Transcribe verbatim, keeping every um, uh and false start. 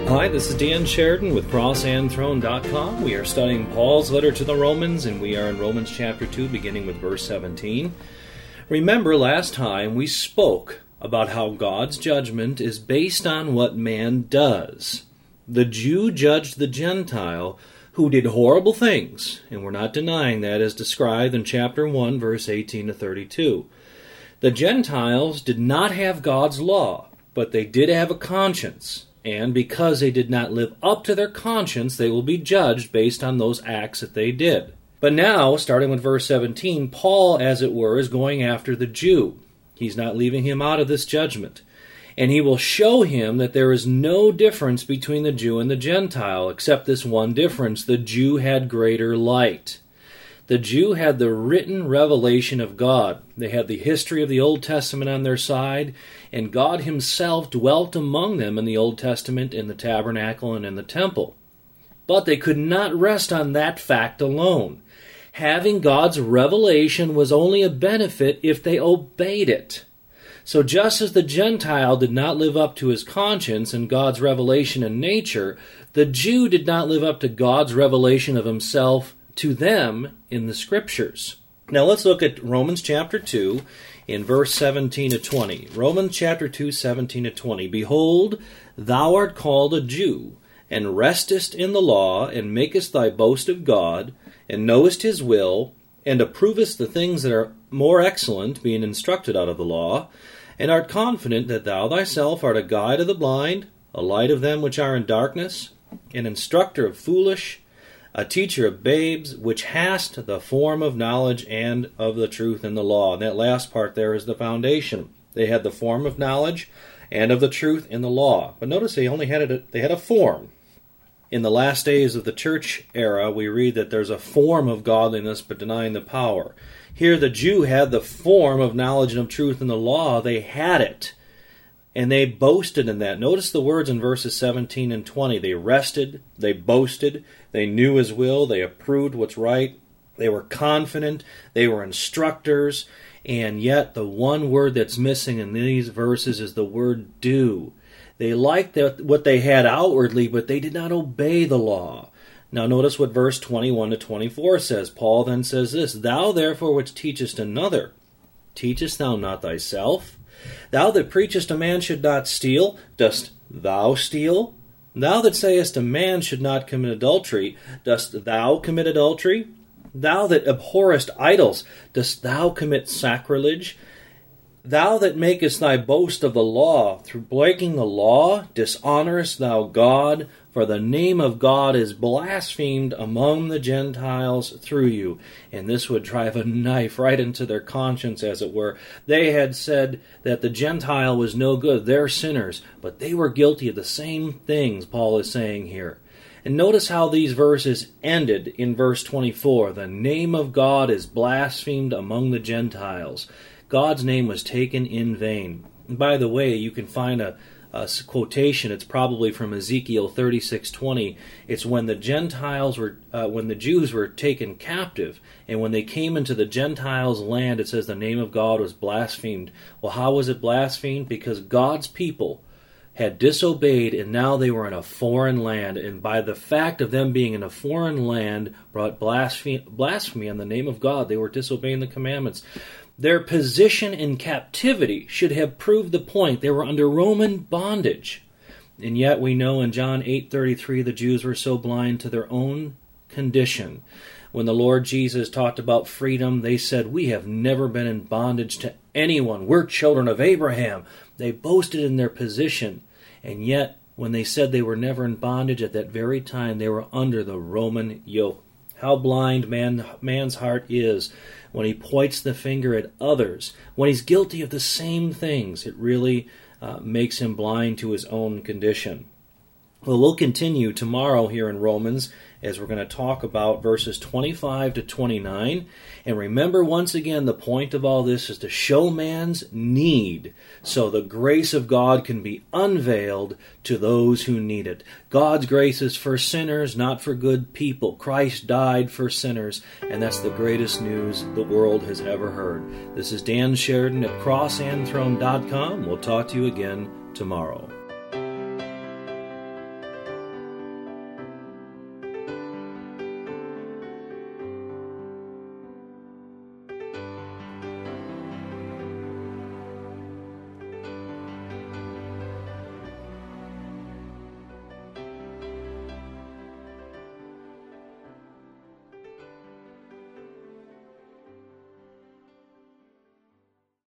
Hi, this is Dan Sheridan with cross and throne dot com. We are studying Paul's letter to the Romans, and we are in Romans chapter two, beginning with verse seventeen. Remember, last time we spoke about how God's judgment is based on what man does. The Jew judged the Gentile who did horrible things, and we're not denying that, as described in chapter one, verse eighteen to thirty-two. The Gentiles did not have God's law, but they did have a conscience. And because they did not live up to their conscience, they will be judged based on those acts that they did. But now, starting with verse seventeen, Paul, as it were, is going after the Jew. He's not leaving him out of this judgment. And he will show him that there is no difference between the Jew and the Gentile, except this one difference: the Jew had greater light. The Jew had the written revelation of God. They had the history of the Old Testament on their side, and God himself dwelt among them in the Old Testament, in the tabernacle and in the temple. But they could not rest on that fact alone. Having God's revelation was only a benefit if they obeyed it. So just as the Gentile did not live up to his conscience and God's revelation in nature, the Jew did not live up to God's revelation of himself to them in the Scriptures. Now let's look at Romans chapter two in verse seventeen to twenty. Romans chapter two, seventeen to twenty. Behold, thou art called a Jew, and restest in the law, and makest thy boast of God, and knowest his will, and approvest the things that are more excellent, being instructed out of the law, and art confident that thou thyself art a guide of the blind, a light of them which are in darkness, an instructor of foolish, a teacher of babes, which hast the form of knowledge and of the truth in the law. And that last part there is the foundation. They had the form of knowledge and of the truth in the law. But notice they only had a, they had a form. In the last days of the church era, we read that there's a form of godliness but denying the power. Here the Jew had the form of knowledge and of truth in the law. They had it. And they boasted in that. Notice the words in verses seventeen and twenty. They rested, they boasted, they knew his will, they approved what's right, they were confident, they were instructors, and yet the one word that's missing in these verses is the word do. They liked what they had outwardly, but they did not obey the law. Now notice what verse twenty-one to twenty-four says. Paul then says this: Thou therefore which teachest another, teachest thou not thyself? Thou that preachest a man should not steal, dost thou steal? Thou that sayest a man should not commit adultery, dost thou commit adultery? Thou that abhorrest idols, dost thou commit sacrilege? Thou that makest thy boast of the law, through breaking the law, dishonorest thou God? For the name of God is blasphemed among the Gentiles through you. And this would drive a knife right into their conscience, as it were. They had said that the Gentile was no good, they're sinners, but they were guilty of the same things Paul is saying here. And notice how these verses ended in verse twenty-four. The name of God is blasphemed among the Gentiles. God's name was taken in vain. And by the way, you can find a A quotation. It's probably from Ezekiel thirty-six twenty. It's when the Gentiles were, uh, when the Jews were taken captive, and when they came into the Gentiles' land, it says the name of God was blasphemed. Well, how was it blasphemed? Because God's people had disobeyed, and now they were in a foreign land, and by the fact of them being in a foreign land, brought blasphemy, blasphemy on the name of God. They were disobeying the commandments. Their position in captivity should have proved the point. They were under Roman bondage. And yet we know in John eight thirty-three the Jews were so blind to their own condition. When the Lord Jesus talked about freedom, they said, we have never been in bondage to anyone. We're children of Abraham. They boasted in their position. And yet when they said they were never in bondage, at that very time they were under the Roman yoke. How blind man man's heart is when he points the finger at others, when he's guilty of the same things. It really uh, makes him blind to his own condition. Well, we'll continue tomorrow here in Romans as we're going to talk about verses twenty-five to twenty-nine. And remember, once again, the point of all this is to show man's need so the grace of God can be unveiled to those who need it. God's grace is for sinners, not for good people. Christ died for sinners, and that's the greatest news the world has ever heard. This is Dan Sheridan at cross and throne dot com. We'll talk to you again tomorrow.